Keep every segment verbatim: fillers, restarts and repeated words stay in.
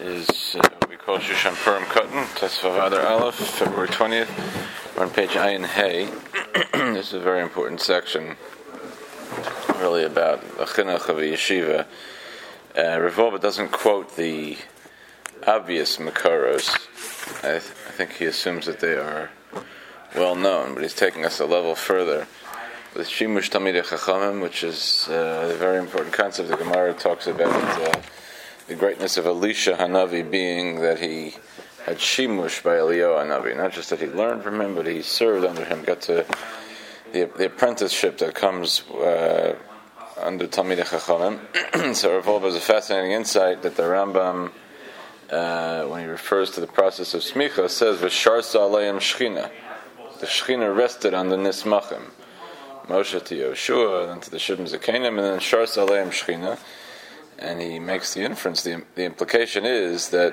is uh, what we call Shushan Purim Katan, Tesvav Adar Aleph, February twentieth. We're on page Ayin Hey. This is a very important section, really about the chinuch of a yeshiva. Uh, Rav Wolbe doesn't quote the obvious Makaros. I, th- I think he assumes that they are well known, but he's taking us a level further with Shimush Talmidei Chachamim, which is uh, a very important concept. The Gemara talks about uh, the greatness of Elisha Hanavi being that he had Shimush by Eliyahu Hanavi, not just that he learned from him, but he served under him, got to the, the apprenticeship that comes uh, under Talmidei Chachamim. So Rav Wolbe has a fascinating insight that the Rambam, uh, when he refers to the process of smicha, says V'sharsa aleim shchina. The shchina rested on the nismachim. Moshe to Yoshua, then to the Shibim Zakanim, and then Sharsa aleim shchina. And he makes the inference, the, the implication is that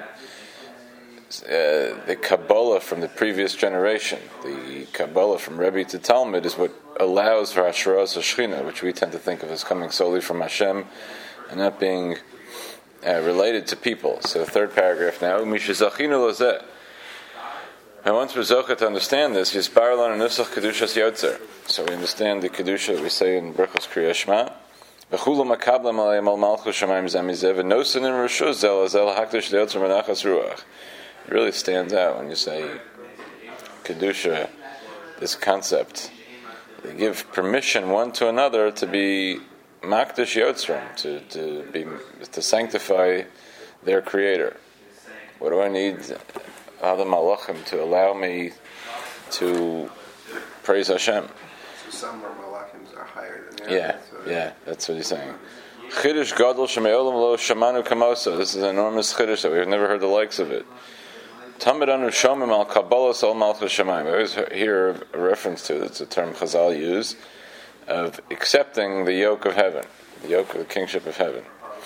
uh, the Kabbalah from the previous generation, the Kabbalah from Rebbe to Talmud, is what allows for Hasharas HaShechina, which we tend to think of as coming solely from Hashem and not being uh, related to people. So the third paragraph now, Mishazachinu Lozeh. And once we're zocheh to understand this, Yisbar Lana Nusach Kedushas Yotzer. So we understand the Kedusha that we say in Berachos Kriya Shema. B'chulu makablam alayim al malchus shamayim zamizev v'nosin in rishuz zel zel hakdush deotzer menachas ruach. It really stands out when you say Kedusha, this concept. They give permission one to another to be makdush yotzrim, to to be to sanctify their Creator. What do I need other malachim to allow me to praise Hashem? Some more malachims are higher than the others. Yeah, so yeah, that's what he's saying. Chiddush gadol sheme'olam lo shamanu kamosa. This is an enormous chiddush that we've never heard the likes of it. Tamid anu shomim al kabbalas al malchus shamayim. I always hear a reference to it. It's a term Chazal use of accepting the yoke of heaven, the yoke of the kingship of heaven.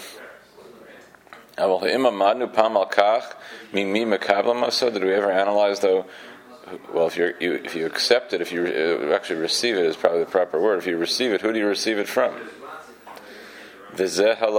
Did we ever analyze though? Well, if you if you accept it, if you uh, actually receive it, is probably the proper word. If you receive it, who do you receive it from? But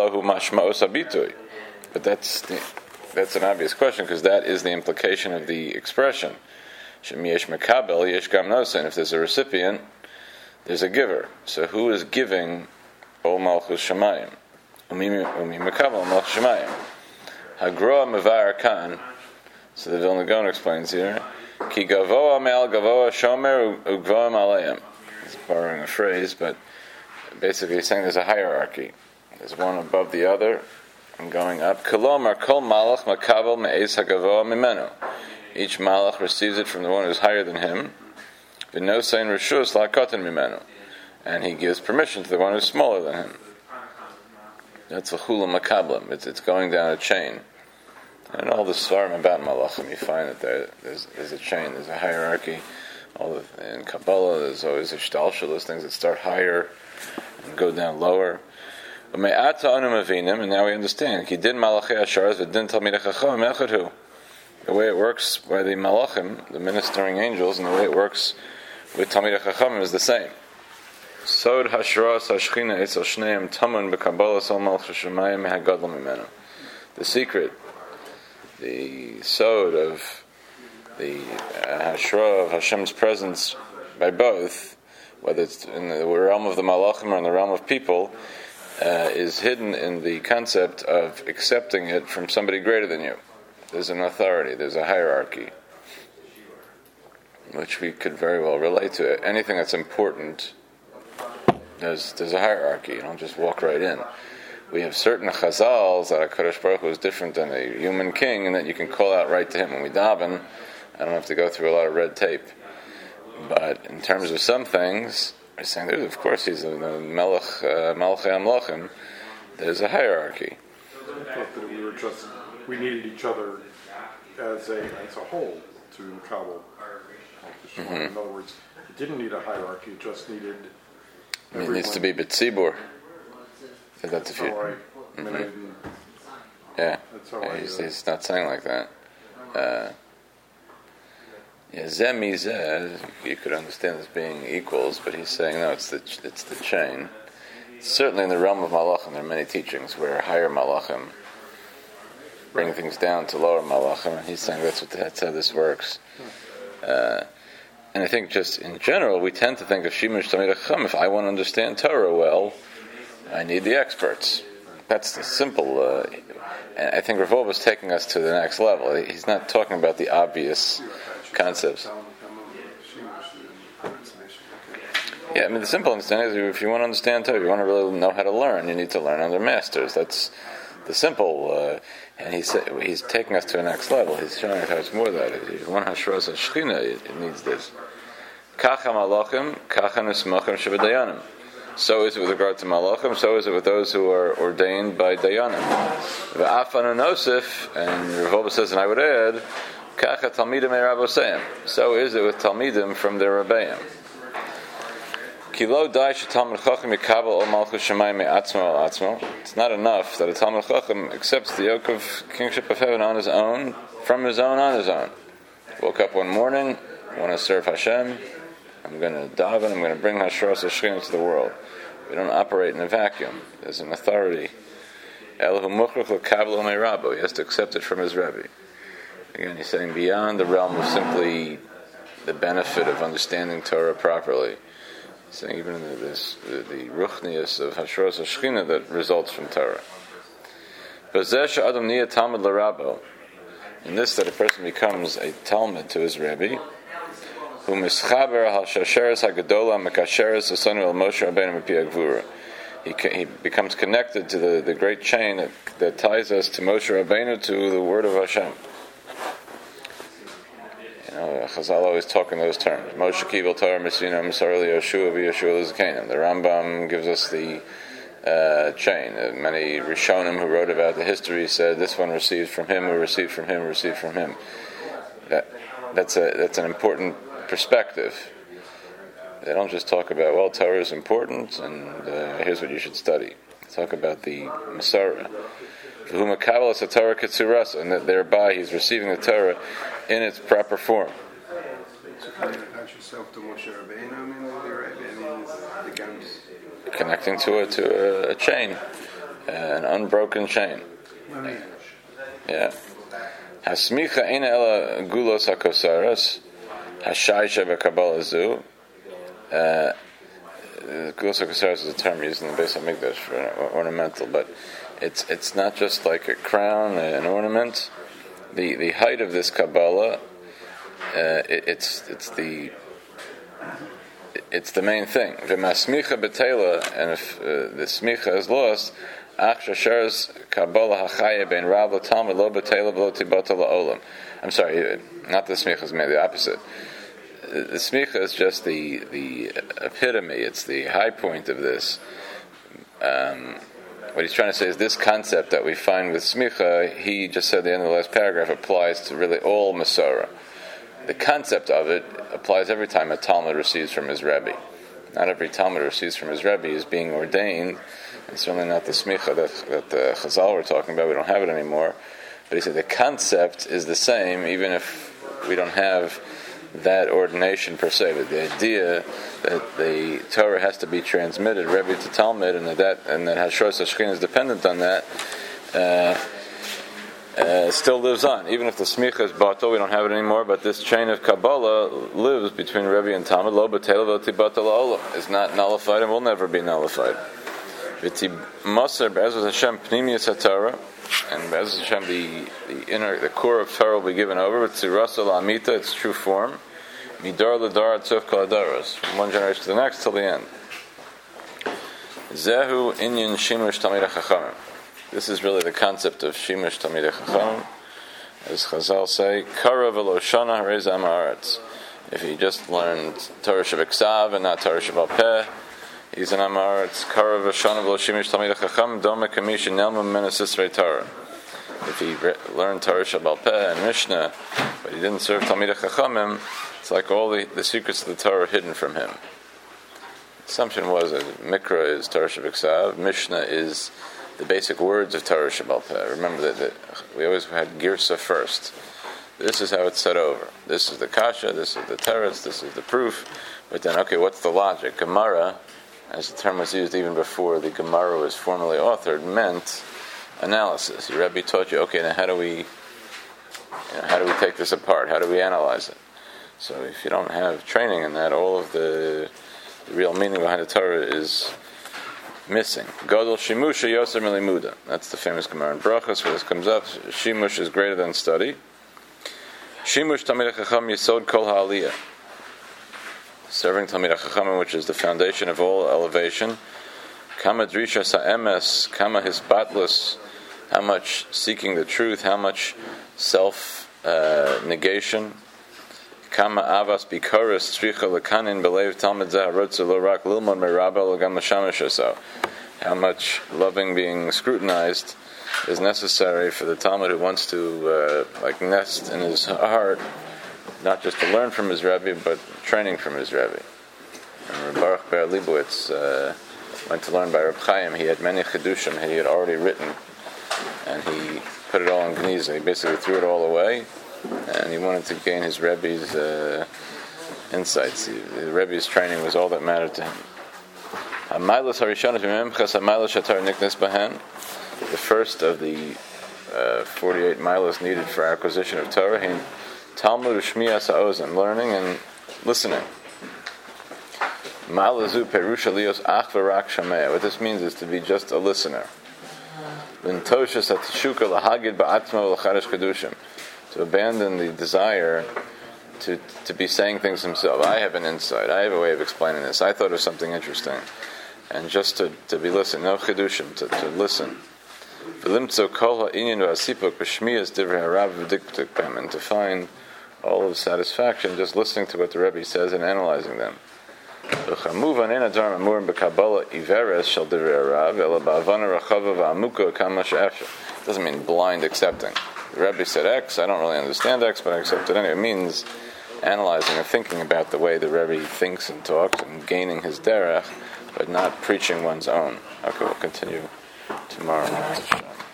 that's the, that's an obvious question, because that is the implication of the expression. And if there's a recipient, there's a giver. So who is giving? O Malchus Shamayim. Umi Mekabel Malchus Shamayim. Hagroa Mevar Kan. So the Vilna Gaon explains here. Ki gavoa me'al gavoa shomer ugvoa maleim. He's borrowing a phrase, but basically he's saying there's a hierarchy. There's one above the other and going up. Kolomar kol malach makabel me'ez hagavoa mimenu. Each malach receives it from the one who's higher than him. V'nosein reshus la'koten mimenu. And he gives permission to the one who's smaller than him. That's a chula makablim. It's, it's going down a chain. And all the svarim about malachim, you find that there, there's, there's a chain, there's a hierarchy. All the, in Kabbalah, there's always a shtalshalos, things that start higher and go down lower. And now we understand. The way it works by the malachim, the ministering angels, and the way it works with Talmidei Chachamim is the same. Sod hashras hashchina etzel shneim tamun b'kabbalah sol malchus shamayim mehagadol mimenu. The secret, the sod of the uh, hashra of Hashem's presence by both, whether it's in the realm of the malachim or in the realm of people, uh, is hidden in the concept of accepting it from somebody greater than you. There's an authority, there's a hierarchy, which we could very well relate to. Anything that's important, there's there's a hierarchy. You don't just walk right in. We have certain chazals that HaKadosh Baruch Hu is different than a human king, and that you can call out right to him. When we daven, I don't have to go through a lot of red tape. But in terms of some things, we're saying, of course, he's a melech, uh, melechei amlachim. There's a hierarchy. I thought that we were just we needed each other as a as a whole to Kabul. Mm-hmm. In other words, it didn't need a hierarchy; it just needed. It needs to be b'tzibur. So that's if you. Mm-hmm. I mean, yeah, that's how yeah I, he's, uh, he's not saying like that. Uh, yeah, zemi zeh, you could understand as being equals, but he's saying no, it's the it's the chain. Certainly in the realm of malachim, there are many teachings where higher malachim bring things down to lower malachim, and he's saying that's what that's how this works. Uh, and I think just in general, we tend to think of Shimush Talmidei Chacham. If I want to understand Torah well, I need the experts. That's the simple. Uh, and I think Rav Wolbe is taking us to the next level. He's not talking about the obvious concepts. Yeah, I mean the simple understanding is if you want to understand Torah, if you want to really know how to learn, you need to learn under masters. That's the simple. Uh, and he's he's taking us to the next level. He's showing us how it's more that. If you want Hashras HaShechina, it, it needs this. Kacha malachim, kacha nesmachim shebadayanim. So is it with regard to malachim. So is it with those who are ordained by dayanim. V'afanu nosif, and Rav Wolbe says, and I would add, kacha talmidim e'raboseim. So is it with talmidim from their rabbeim. Kilo dai shetalmid chacham yikabel ol malchus shemayim me'atzmo al atzmo. It's not enough that a talmid chacham accepts the yoke of kingship of heaven on his own, from his own on his own. Woke up one morning, want to serve Hashem. I'm going to daven. I'm going to bring Hashras HaShechina to the world. We don't operate in a vacuum. There's an authority. Elohu muchrach l'kabel me'rabo. He has to accept it from his Rebbe. Again, he's saying beyond the realm of simply the benefit of understanding Torah properly. He's saying even in the, this, the, the ruchnius of Hashras HaShechina that results from Torah. B'zeh she'adam niyeh talmid l'rabo. In this, that a person becomes a talmid to his Rebbe, who mischaber al shasheres hagadola mekasheres asanu el Moshe Rabbeinu m'pi hagvura. He he becomes connected to the, the great chain that, that ties us to Moshe Rabbeinu, to the word of Hashem. You know, Chazal always talk in those terms. Moshe kibel Torah misina misar li Yeshua v'Yeshua l'zkenim. The Rambam gives us the uh, chain. Uh, many Rishonim who wrote about the history said this one received from him, who received from him, who received from him. That that's a that's an important perspective. They don't just talk about, well, Torah is important and uh, here's what you should study. They talk about the Masorah, and that thereby he's receiving the Torah in its proper form. So can you attach yourself to Moshe Rabbeinu? I mean, the Rebbe means the becomes connecting to it to a, a chain, an unbroken chain. Yeah. Hasmicha eina ela gulos hakosaras. Hashaisha b'Kabbalah zu. Gulos HaKosaros is a term used in the Beis HaMikdash for ornamental, but it's it's not just like a crown, an ornament. The the height of this Kabbalah, uh, it, it's it's the it's the main thing. V'masmicha b'teila, and if uh, the smicha is lost, ach shasharas Kabbalah hachaya ben rav l'talmud lo b'teila v'lo tibata la'olam. I'm sorry, not the smicha is made the opposite. The smicha is just the the epitome. It's the high point of this. Um, what he's trying to say is this concept that we find with smicha, he just said at the end of the last paragraph, applies to really all Masorah. The concept of it applies every time a Talmud receives from his Rebbe. Not every Talmud receives from his Rebbe is being ordained, and certainly not the smicha that, that the Chazal were talking about. We don't have it anymore. But he said the concept is the same, even if we don't have that ordination per se. But the idea that the Torah has to be transmitted Rebbe to Talmud, and that, that and that Hashras HaShechina is dependent on that, uh, uh, still lives on. Even if the smicha is batal, we don't have it anymore. But this chain of Kabbalah lives between Rebbe and Talmud. Lo b'teila v'lo tibata la'olam is not nullified and will never be nullified. V'ti maser be'ezus Hashem pnimius haTorah. And Be'ez Hashem, the, the inner, the core of Torah will be given over. It's Tzirasa L'Amita, its true form. Midar L'Dar Tzuf Kol Adaros, from one generation to the next till the end. Zehu Inyan Shimush Talmidei Chachamim. This is really the concept of Shimush Talmidei Chachamim. As Chazal say, Kara V'lo Shana Harei Zeh Haaretz. If he just learned Torah Shebeksav and not Torah Shebal Peh, he's an Amar, it's Kara V'Shana V'lo Shimish Talmidei Chacham, Dome Kamish Nelma Mena Sisrei Torah. If he re- learned Torah Shabbal Peh and Mishnah, but he didn't serve Talmidei Chachamim, it's like all the, the secrets of the Torah are hidden from him. The assumption was that Mikra is Torah Shebeksav, Mishnah is the basic words of Torah Shabbal Peh. Remember that, that we always had Girsa first. This is how it's set over. This is the Kasha, this is the Teretz, this is the proof. But then, okay, what's the logic? Gemara, as the term was used even before the Gemara was formally authored, meant analysis. Your Rebbe taught you, okay, now how do we, you know, how do we take this apart? How do we analyze it? So if you don't have training in that, all of the, the real meaning behind the Torah is missing. Gadol shimusha yoser milimuda. That's the famous Gemara in Brachos where this comes up. Shimush is greater than study. Shimush Talmid HaChacham Yesod Kol HaAliyah. Serving Talmid HaChachamim, which is the foundation of all elevation. Kama Drisha Sa'emes, Kama Hisbatlus, how much seeking the truth, how much self-negation. Kama Avas Bikaris, Stricha Lekanin, Belev Talmid Zah, Rotza Lorak, Lilmon Merabel, Logam Lashamishaso. How much loving being scrutinized is necessary for the Talmud who wants to uh, like nest in his heart, not just to learn from his Rebbe, but training from his Rebbe. And Baruch Ber Leibowitz uh, went to learn by Reb Chaim. He had many Chedushim he had already written, and he put it all in Gniza. He basically threw it all away, and he wanted to gain his Rebbe's uh, insights. He, the Rebbe's training was all that mattered to him. The first of the uh, forty-eight milos needed for acquisition of Torah, in Talmud Shmiyas HaOzim, learning and listening. Malazu Perusha Lios Ach V'Rak Shameh. What this means is to be just a listener. L'ntoshas hatishuka lahagid ba'atzmo l'chadash kedushim. To abandon the desire to to be saying things himself. I have an insight. I have a way of explaining this. I thought of something interesting. And just to, to be listening. No chedushim, to, to listen. And to find all of satisfaction just listening to what the Rebbe says and analyzing them. It doesn't mean blind accepting. The Rebbe said X, I don't really understand X, but I accept it anyway. It means analyzing and thinking about the way the Rebbe thinks and talks and gaining his derech, but not preaching one's own. Okay, we'll continue tomorrow.